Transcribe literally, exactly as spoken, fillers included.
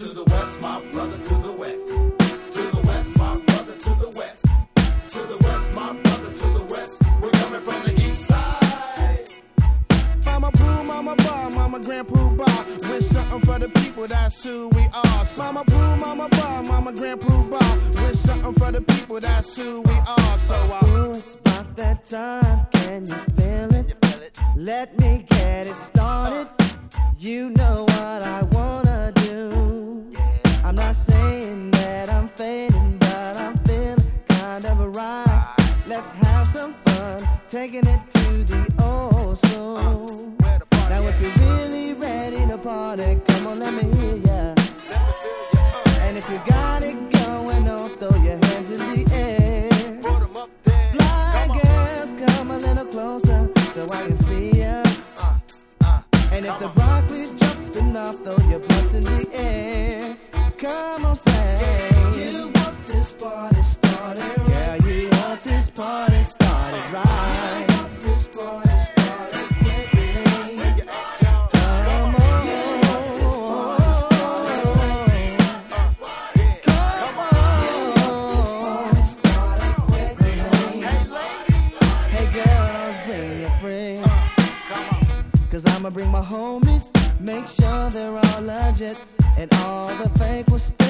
To the west, my brother, to the west. To the west, my brother, to the west. To the west, my brother, to the west. We're coming from the east side. Mama Pooh, Mama Bar, Mama Grandpa Bar. With something for the people, that's who we are. Mama Pooh, Mama Bar, Mama Grandpa Bar. With something for the people, that's who we are. So I Ooh, it's about that time, can you feel it? Let me get it started. You know what I wanna do. I'm not saying that I'm fading, but I'm feeling kind of a ride. Let's have some fun, taking it to the old school. Now if you're really ready to party, come on, let me hear ya. And if you got it going on, throw your hands in the air. Fly girls, come a little closer so I can see ya. And if the broccoli's jumping off, throw your butts in the air. Come on, say you want this party started right. Yeah, you want this party started right. You want this party started quickly. Come on, you want this party started right. Come on, you want this party started quickly. Hey, ladies, hey girls, bring your friends. Cause I'ma bring my homies, make sure they're all legit, and all the fake will stop.